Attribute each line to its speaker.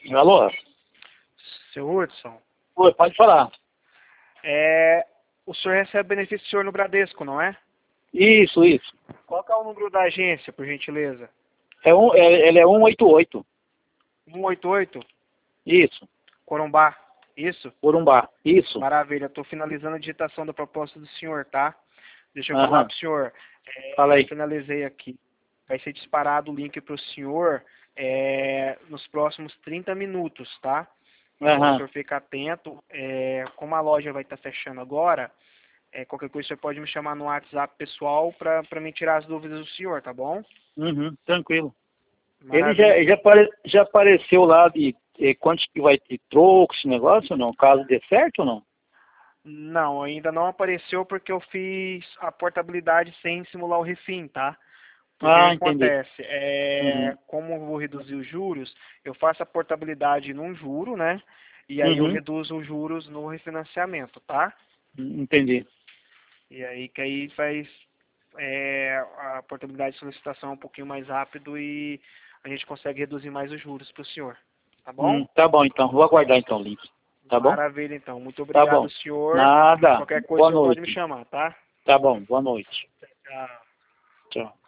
Speaker 1: Alô?
Speaker 2: Seu Hudson,
Speaker 1: Oi, pode falar.
Speaker 2: o senhor recebe benefício do senhor no Bradesco, não é?
Speaker 1: Isso, isso.
Speaker 2: Qual que é o número da agência, por gentileza?
Speaker 1: Ele é 188.
Speaker 2: 188,
Speaker 1: Isso.
Speaker 2: Corumbá, isso?
Speaker 1: Corumbá. Isso.
Speaker 2: Maravilha, estou finalizando a digitação da proposta do senhor, tá? Deixa eu falar
Speaker 1: Aham.
Speaker 2: para o senhor.
Speaker 1: Fala aí.
Speaker 2: Finalizei aqui. Vai ser disparado o link para o senhor nos próximos 30 minutos, tá? Então, o
Speaker 1: Aham.
Speaker 2: senhor fica atento. Como a loja vai estar fechando agora, qualquer coisa você pode me chamar no WhatsApp pessoal para me tirar as dúvidas do senhor, tá bom?
Speaker 1: Uhum. Tranquilo. Ele
Speaker 2: Maravilha.
Speaker 1: já apareceu lá de quantos que vai ter troco, esse negócio ou não? Caso dê certo ou não?
Speaker 2: Não, ainda não apareceu porque eu fiz a portabilidade sem simular o refim, tá? Porque o
Speaker 1: Ah,
Speaker 2: que
Speaker 1: entendi.
Speaker 2: acontece?
Speaker 1: Uhum.
Speaker 2: Como eu vou reduzir os juros, eu faço a portabilidade num juro, né? E aí eu
Speaker 1: Uhum.
Speaker 2: reduzo os juros no refinanciamento, tá?
Speaker 1: Entendi.
Speaker 2: E aí que aí faz a portabilidade de solicitação um pouquinho mais rápido e a gente consegue reduzir mais os juros para o senhor. Tá bom?
Speaker 1: Tá bom então. Vou aguardar então o link. Tá bom?
Speaker 2: Maravilha, então. Muito
Speaker 1: Tá
Speaker 2: obrigado,
Speaker 1: bom.
Speaker 2: senhor.
Speaker 1: Nada.
Speaker 2: Qualquer coisa o
Speaker 1: Boa
Speaker 2: senhor pode me
Speaker 1: noite.
Speaker 2: chamar, tá?
Speaker 1: Tá bom. Boa noite.
Speaker 2: Tchau.
Speaker 1: Tchau.